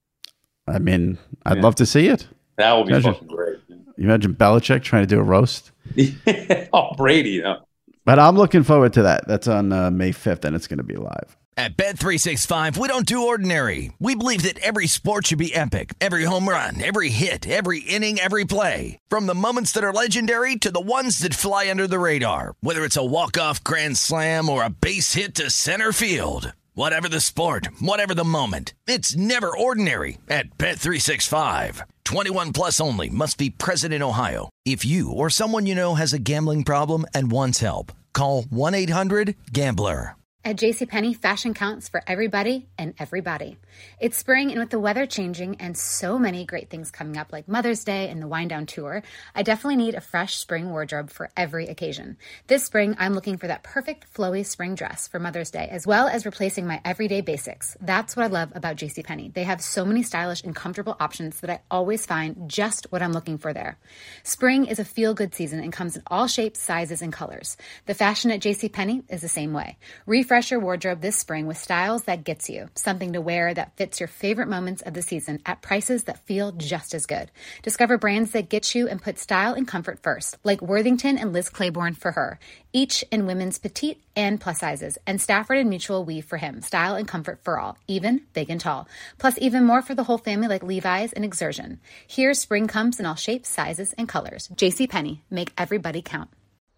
I mean, I'd Yeah. love to see it. That would be Imagine. fucking great. You imagine Belichick trying to do a roast. oh, Brady. You know. But I'm looking forward to that. That's on uh, May fifth, and it's going to be live. At Bet three sixty-five, we don't do ordinary. We believe that every sport should be epic. Every home run, every hit, every inning, every play. From the moments that are legendary to the ones that fly under the radar. Whether it's a walk-off grand slam or a base hit to center field. Whatever the sport, whatever the moment. It's never ordinary at Bet three sixty-five. twenty-one plus only. Must be present in Ohio. If you or someone you know has a gambling problem and wants help, call one eight hundred gambler. At JCPenney, fashion counts for everybody and everybody. It's spring, and with the weather changing and so many great things coming up like Mother's Day and the Wind Down Tour, I definitely need a fresh spring wardrobe for every occasion. This spring, I'm looking for that perfect flowy spring dress for Mother's Day, as well as replacing my everyday basics. That's what I love about JCPenney. They have so many stylish and comfortable options that I always find just what I'm looking for there. Spring is a feel-good season and comes in all shapes, sizes, and colors. The fashion at JCPenney is the same way. Refresh your wardrobe this spring with styles that gets you, something to wear that fits your favorite moments of the season at prices that feel just as good. Discover brands that get you and put style and comfort first, like Worthington and Liz Claiborne for her, each in women's petite and plus sizes, and Stafford and Mutual Weave for him, style and comfort for all, even big and tall. Plus even more for the whole family like Levi's and Exertion. Here, spring comes in all shapes, sizes, and colors. JCPenney, make everybody count.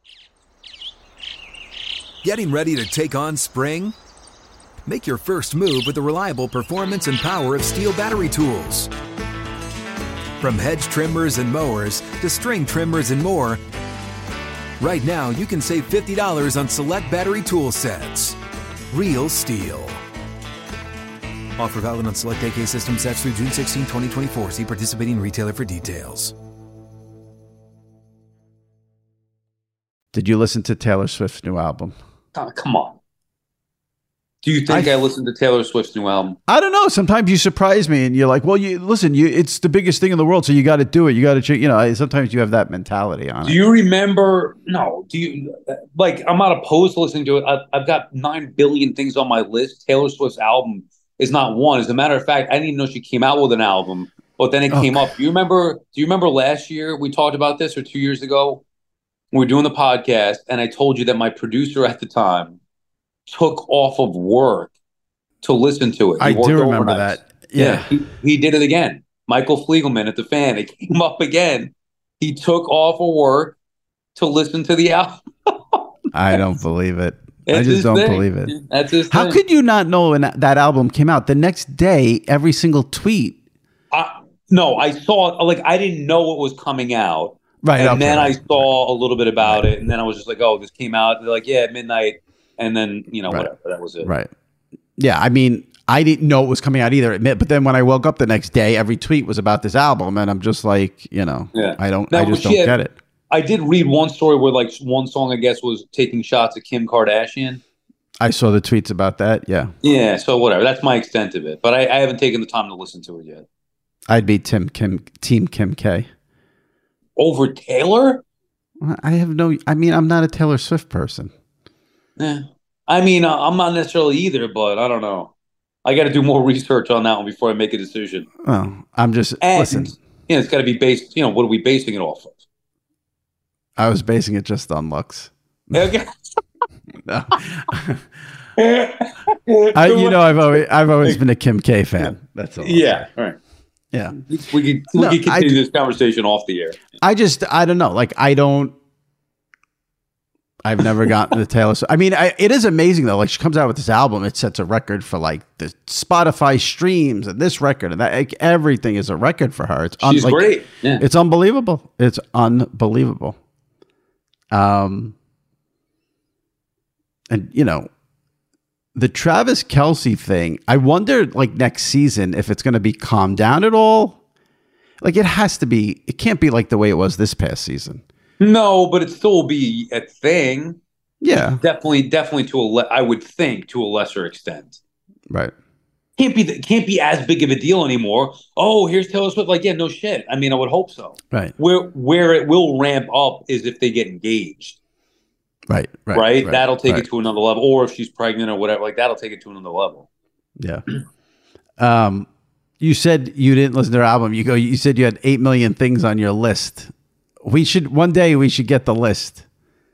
Getting ready to take on spring? Make your first move with the reliable performance and power of Steel battery tools. From hedge trimmers and mowers to string trimmers and more, right now you can save fifty dollars on select battery tool sets. Real Steel. Offer valid on select A K system sets through June sixteenth, twenty twenty-four. See participating retailer for details. Did you listen to Taylor Swift's new album? Oh, come on. Do you think I, I- listened to Taylor Swift's new album? I don't know. Sometimes you surprise me, and you're like, "Well, you listen. You, it's the biggest thing in the world, so you got to do it. You got to, you know." I- Sometimes you have that mentality on Do it. you remember? No. Do you like? I'm not opposed to listening to it. I've, I've got nine billion things on my list. Taylor Swift's album is not one. As a matter of fact, I didn't even know she came out with an album, but then it Okay. came up. Do you remember? Do you remember last year we talked about this, or two years ago? We were doing the podcast, and I told you that my producer at the time took off of work to listen to it. He I worked do remember overnight. that. Yeah. he, he did it again. Michael Fliegelman at the Fan. It came up again. he took off of work to listen to the album. I don't believe it. It's I just don't thing. believe it. That's his How thing. could you not know when that, that album came out? The next day, every single tweet. I, no, I saw like I didn't know it was coming out. Right. And okay, then right, I saw a little bit about right. it, and then I was just like, "Oh, this came out." They're like, "Yeah, at midnight," and then you know, right. whatever. That was it. Right. Yeah. I mean, I didn't know it was coming out either. But then when I woke up the next day, every tweet was about this album, and I'm just like, you know, Yeah. I don't, Now, I just but don't yeah, get it. I did read one story where like one song, I guess, was taking shots at Kim Kardashian. I saw the tweets about that. Yeah. Yeah. So whatever. That's my extent of it, but I, I haven't taken the time to listen to it yet. I'd be Tim Kim, Team Kim K. Over Taylor? I have no. I mean, I'm not a Taylor Swift person. Yeah. I mean, uh, I'm not necessarily either, but I don't know. I got to do more research on that one before I make a decision. Oh, I'm just And, listen. you know, it's got to be based. You know, what are we basing it off of? I was basing it just on looks. Okay. No. I, you know, I've always, I've always been a Kim K fan. That's all. Yeah. All right. Yeah. We could we No, could continue I- this conversation off the air. I just, I don't know. Like, I don't. I've never gotten the Taylor Swift. I mean, I, it is amazing though. Like, she comes out with this album, it sets a record for like the Spotify streams and this record and that. Like, everything is a record for her. It's un- She's like, great. Yeah. It's unbelievable. It's unbelievable. Um, and you know, the Travis Kelce thing. I wonder, like next season, if it's going to be calmed down at all. Like, it has to be. It can't be like the way it was this past season. No, but it still will be a thing. Yeah. Definitely, definitely to a le- I would think to a lesser extent. Right. Can't be the, can't be as big of a deal anymore. Oh, here's Taylor Swift. Like, yeah, no shit. I mean, I would hope so. Right. Where where it will ramp up is if they get engaged. Right. Right. Right. That'll take right. it to another level. Or if she's pregnant or whatever, like that'll take it to another level. Yeah. Um, you said you didn't listen to her album. You go. You said you had eight million things on your list. We should one day. We should get the list.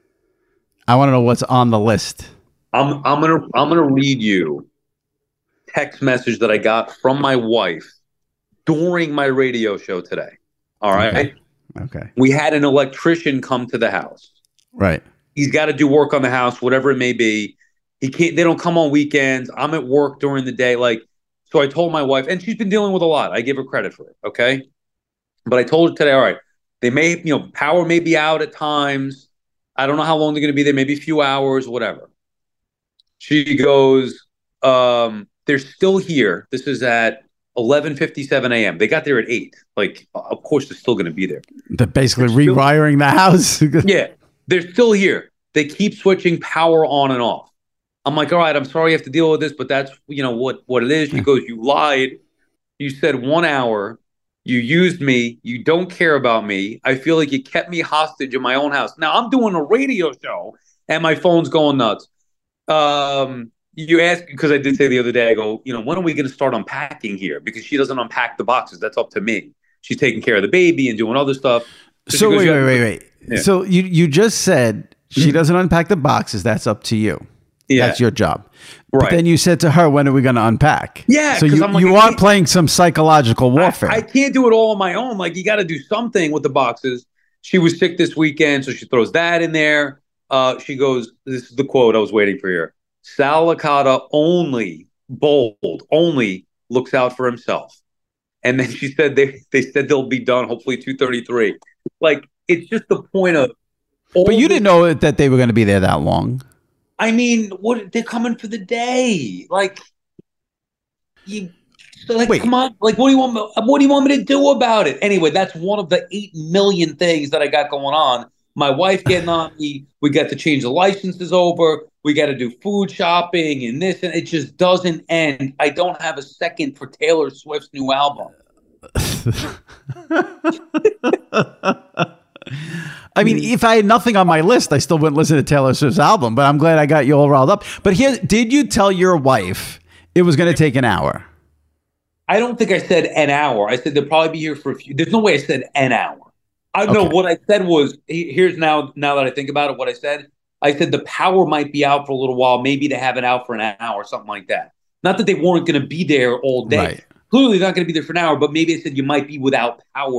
I want to know what's on the list. I'm I'm gonna I'm gonna read you text message that I got from my wife during my radio show today. All right. Okay. Okay. We had an electrician come to the house. Right. He's got to do work on the house, whatever it may be. He can't. They don't come on weekends. I'm at work during the day. Like, so I told my wife, and she's been dealing with a lot. I give her credit for it. Okay. But I told her today, all right, they may, you know, power may be out at times. I don't know how long they're going to be there, maybe a few hours, whatever. She goes, um, they're still here. This is at eleven fifty-seven a.m. They got there at eight. Like, of course, they're still going to be there. They're basically They're still- rewiring the house. Yeah, they're still here. They keep switching power on and off. I'm like, all right, I'm sorry you have to deal with this, but that's, you know, what, what it is. She goes, you lied. You said one hour. You used me. You don't care about me. I feel like you kept me hostage in my own house. Now I'm doing a radio show and my phone's going nuts. Um, you asked, because I did say the other day, I go, you know, when are we going to start unpacking here? Because she doesn't unpack the boxes. That's up to me. She's taking care of the baby and doing other stuff. So, she goes, wait, "You wait, have- wait, wait. Yeah. So you you just said she doesn't unpack the boxes. That's up to you. Yeah. That's your job. But Right. then you said to her, when are we going to unpack? Yeah, So 'cause you, I'm like, you I are can't- playing some psychological warfare. I, I can't do it all on my own. Like, you got to do something with the boxes. She was sick this weekend, so she throws that in there. Uh, she goes, this is the quote I was waiting for here. Sal Licata only, bold, only looks out for himself. And then she said they, they said they'll be done hopefully two thirty-three. Like, it's just the point of. but you didn't know that they were going to be there that long. I mean, what they're coming for the day. Like, you, so like, Wait. come on. Like, what do you want? me- What do you want me to do about it? Anyway, that's one of the eight million things that I got going on. My wife getting on me. We got to change the licenses over. We got to do food shopping and this, and it just doesn't end. I don't have a second for Taylor Swift's new album. I mean, if I had nothing on my list, I still wouldn't listen to Taylor Swift's album, but I'm glad I got you all riled up. But here, did you tell your wife it was going to take an hour? I don't think I said an hour. I said they'll probably be here for a few. There's no way I said an hour. I know Okay. what I said was he- here's now. Now that I think about it, what I said, I said the power might be out for a little while. Maybe they have it out for an hour, something like that. Not that they weren't going to be there all day. Right. Clearly, they're not going to be there for an hour. But maybe I said you might be without power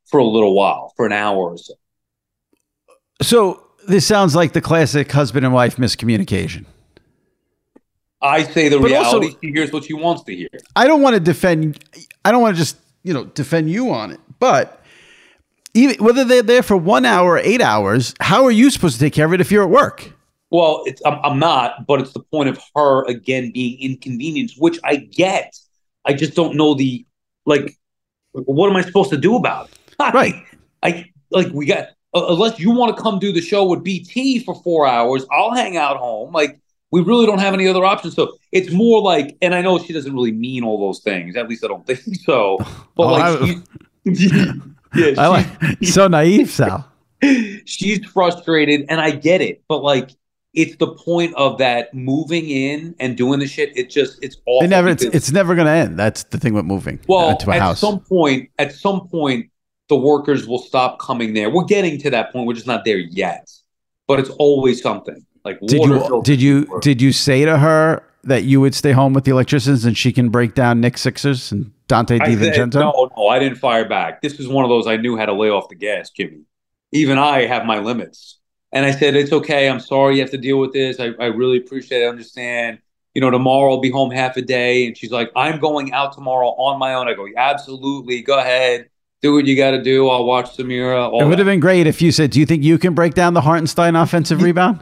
for a little while, for an hour or so. So this sounds like the classic husband and wife miscommunication. I say the But reality. also- she hears what she wants to hear. I don't want to defend. I don't want to just you know defend you on it, but even whether they're there for one hour or eight hours, how are you supposed to take care of it if you're at work? Well, it's, I'm, I'm not, but it's the point of her again being inconvenienced, which I get. I just don't know the like. What am I supposed to do about it? Right. I like we got uh, unless you want to come do the show with B T for four hours, I'll hang out home. Like we really don't have any other options. So it's more like, and I know she doesn't really mean all those things. At least I don't think so. But Oh, like, I- she, yeah, I like so naive, Sal. she's frustrated, and I get it. But like, it's the point of that moving in and doing the shit. It just it's awful. It never. It's, because- it's never going to end. That's the thing with moving well, into a at house. some point, at some point, the workers will stop coming there. We're getting to that point. We're just not there yet. But it's always something like Did water you filters did you work. did you say to her that you would stay home with the electricians and she can break down Nick Sixers and Dante I said, DiVincenzo? no, no, I didn't fire back. This is one of those I knew how to lay off the gas, Jimmy. Even I have my limits. And I said, it's okay. I'm sorry you have to deal with this. I, I really appreciate it. I understand. You know, tomorrow I'll be home half a day. And she's like, I'm going out tomorrow on my own. I go, absolutely. Go ahead. Do what you got to do. I'll watch Samira. All It would that. have been great if you said, "Do you think you can break down the Hartenstein offensive rebound?"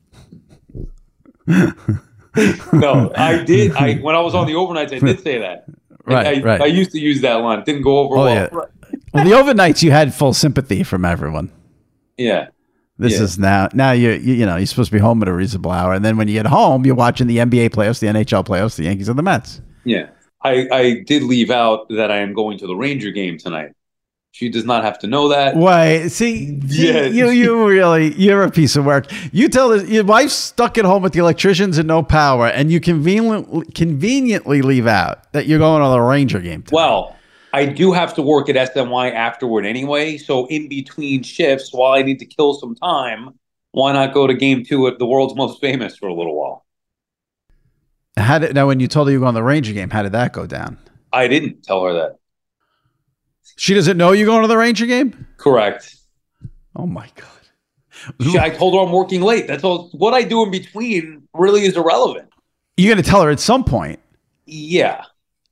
No, I did. I when I was on the overnights, I did say that. Right, I, right. I used to use that line. It didn't go over Oh well. yeah. Well, the overnights you had full sympathy from everyone. Yeah. This Yeah. is now. Now you you you know you're supposed to be home at a reasonable hour, and then when you get home, you're watching the N B A playoffs, the N H L playoffs, the Yankees and the Mets. Yeah. I, I did leave out that I am going to the Ranger game tonight. She does not have to know that. Why? See, see, Yeah. you you really you're a piece of work. You tell this, your wife's stuck at home with the electricians and no power, and you conveniently conveniently leave out that you're going to the Ranger game tonight. Well, I do have to work at S N Y afterward anyway. So in between shifts, while I need to kill some time, why not go to game two at the world's most famous for a little while? How did now when you told her you were going to the Ranger game? How did that go down? I didn't tell her that. She doesn't know you're going to the Ranger game. Correct. Oh my god! She, I told her I'm working late. That's all. What I do in between really is irrelevant. You're going to tell her at some point. Yeah.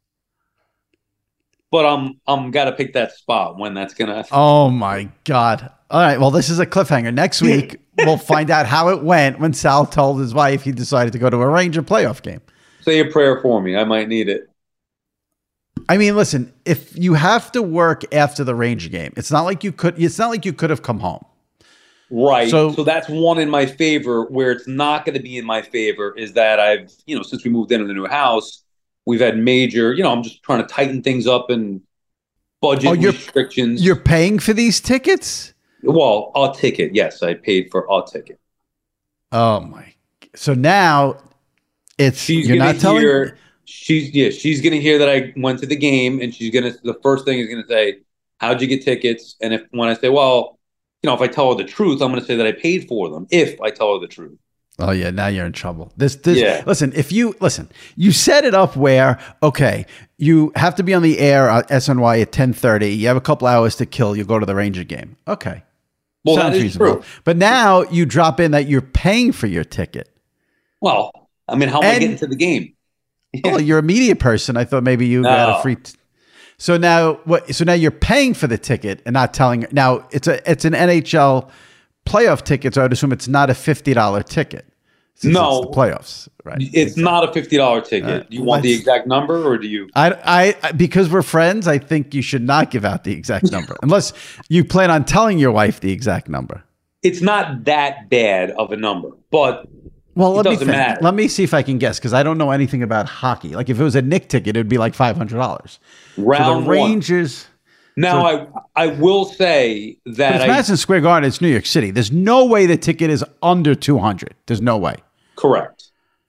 But I'm I'm got to pick that spot when that's gonna. Oh my god! All right. Well, this is a cliffhanger. Next week we'll find out how it went when Sal told his wife he decided to go to a Ranger playoff game. Say a prayer for me. I might need it. I mean, listen, if you have to work after the Ranger game, it's not like you could it's not like you could have come home. Right. So- So, that's one in my favor. Where it's not going to be in my favor is that I've, you know, since we moved into the new house, we've had major, you know, I'm just trying to tighten things up and budget Oh, you're- restrictions. You're paying for these tickets? well, a ticket. Yes, I paid for a ticket. Oh my. So now it's She's you're going not to telling hear. She's yeah. She's going to hear that I went to the game, and she's going to. The first thing is going to say, "How'd you get tickets?" And if when I say, "Well," you know, if I tell her the truth, I'm going to say that I paid for them. If I tell her the truth. Oh yeah, now you're in trouble. This this Yeah. listen, if you listen, you set it up where okay, you have to be on the air at S N Y at ten thirty. You have a couple hours to kill, you go to the Ranger game. Okay. Well, Sounds that is reasonable. true. But now you drop in that you're paying for your ticket. Well, I mean, how am I And- getting to the game? Well, you're a media person. I thought maybe you got a No. free. T- so now what? So now you're paying for the ticket and not telling. Now it's a it's an N H L playoff ticket. So I'd assume it's not a fifty dollar ticket. since No. it's the playoffs, right? It's not a fifty dollar ticket. Uh, do you want the let's- exact number, or do you? I, I, because we're friends, I think you should not give out the exact number unless you plan on telling your wife the exact number. It's not that bad of a number, but Well, It let me doesn't think. matter. Let me see if I can guess because I don't know anything about hockey. Like if it was a Nick ticket, it would be like five hundred dollars. round the one. Rangers. Now, I I will say But that it's I Madison Square Garden. It's New York City. There's no way the ticket is under two hundred. There's no way. correct.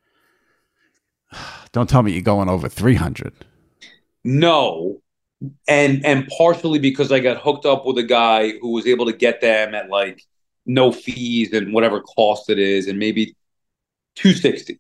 Don't tell me you're going over three hundred. No, and and partially because I got hooked up with a guy who was able to get them at like no fees and whatever cost it is, and maybe two sixty.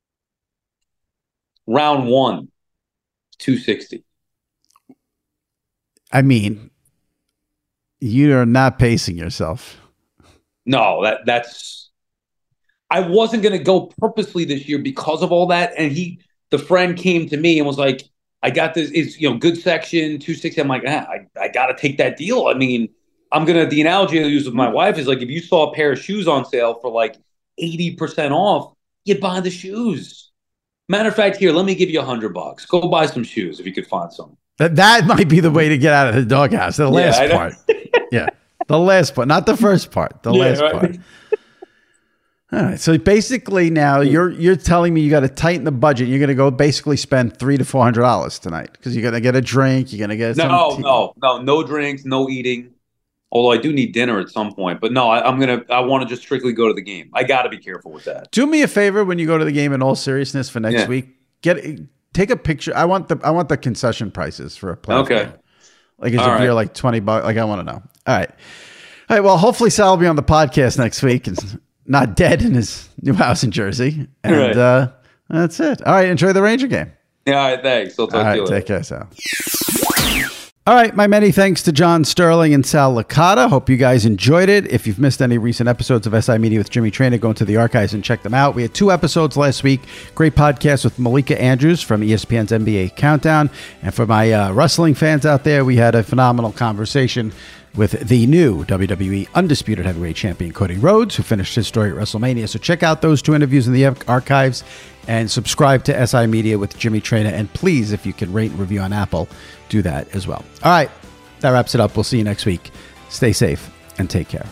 Round one, two sixty. I mean, You are not pacing yourself. No, that that's. I wasn't going to go purposely this year because of all that. And he, the friend, came to me and was like, "I got this. It's you know good section two sixty." I'm like, ah, I I got to take that deal. I mean, I'm gonna. The analogy I use with my wife is like, if you saw a pair of shoes on sale for like eighty percent off, you buy the shoes. Matter of fact, here, let me give you a hundred bucks. Go buy some shoes if you could find some. That that might be the way to get out of the doghouse. The last yeah, part. Yeah. The last part, not the first part. The yeah, last right. part. All right. So basically now you're you're telling me you got to tighten the budget. You're gonna go basically spend three to four hundred dollars tonight because you're gonna get a drink, you're gonna get No, no, no, no drinks, no eating. Although I do need dinner at some point. But no, I, I'm gonna I want to just strictly go to the game. I gotta be careful with that. Do me a favor when you go to the game in all seriousness for next yeah. week. Get take a picture. I want the I want the concession prices for a play. Okay. Game. Like, is All a beer right. like twenty bucks? Like, I want to know. All right. All right. Well, hopefully Sal will be on the podcast next week and not dead in his new house in Jersey. And right. uh, that's it. All right. Enjoy the Ranger game. Yeah. All right. Thanks. I'll talk all right, to you later. Take care, Sal. All right. My many thanks to John Sterling and Sal Licata. Hope you guys enjoyed it. If you've missed any recent episodes of S I Media with Jimmy Traina, go into the archives and check them out. We had two episodes last week. Great podcast with Malika Andrews from E S P N's N B A Countdown. And for my uh, wrestling fans out there, we had a phenomenal conversation with the new W W E Undisputed Heavyweight Champion Cody Rhodes, who finished his story at WrestleMania. So check out those two interviews in the archives and subscribe to S I Media with Jimmy Traina. And please, if you can rate and review on Apple, do that as well. All right, that wraps it up. We'll see you next week. Stay safe and take care.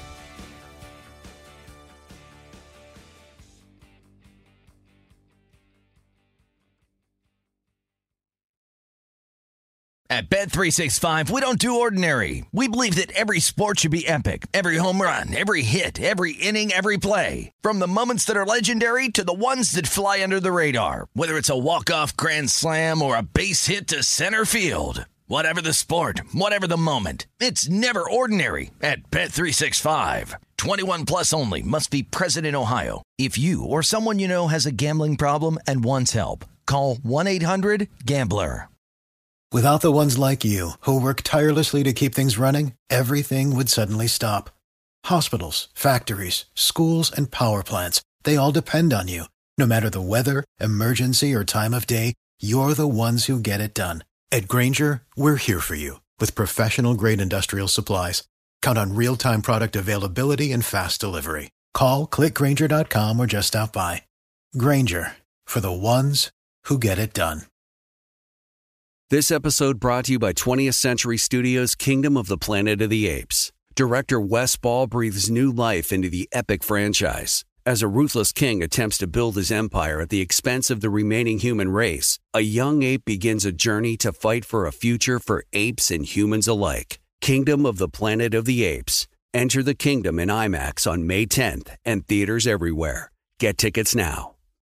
At Bet three sixty-five, we don't do ordinary. We believe that every sport should be epic. Every home run, every hit, every inning, every play. From the moments that are legendary to the ones that fly under the radar. Whether it's a walk-off grand slam or a base hit to center field. Whatever the sport, whatever the moment. It's never ordinary at Bet three sixty-five. twenty-one plus only. Must be present in Ohio. If you or someone you know has a gambling problem and wants help, call one eight hundred gambler. Without the ones like you, who work tirelessly to keep things running, everything would suddenly stop. Hospitals, factories, schools, and power plants, they all depend on you. No matter the weather, emergency, or time of day, you're the ones who get it done. At Grainger, we're here for you with professional-grade industrial supplies. Count on real-time product availability and fast delivery. Call, click Grainger dot com, or just stop by. Grainger, for the ones who get it done. This episode brought to you by twentieth Century Studios' Kingdom of the Planet of the Apes. Director Wes Ball breathes new life into the epic franchise. As a ruthless king attempts to build his empire at the expense of the remaining human race, a young ape begins a journey to fight for a future for apes and humans alike. Kingdom of the Planet of the Apes. Enter the kingdom in IMAX on May tenth and theaters everywhere. Get tickets now.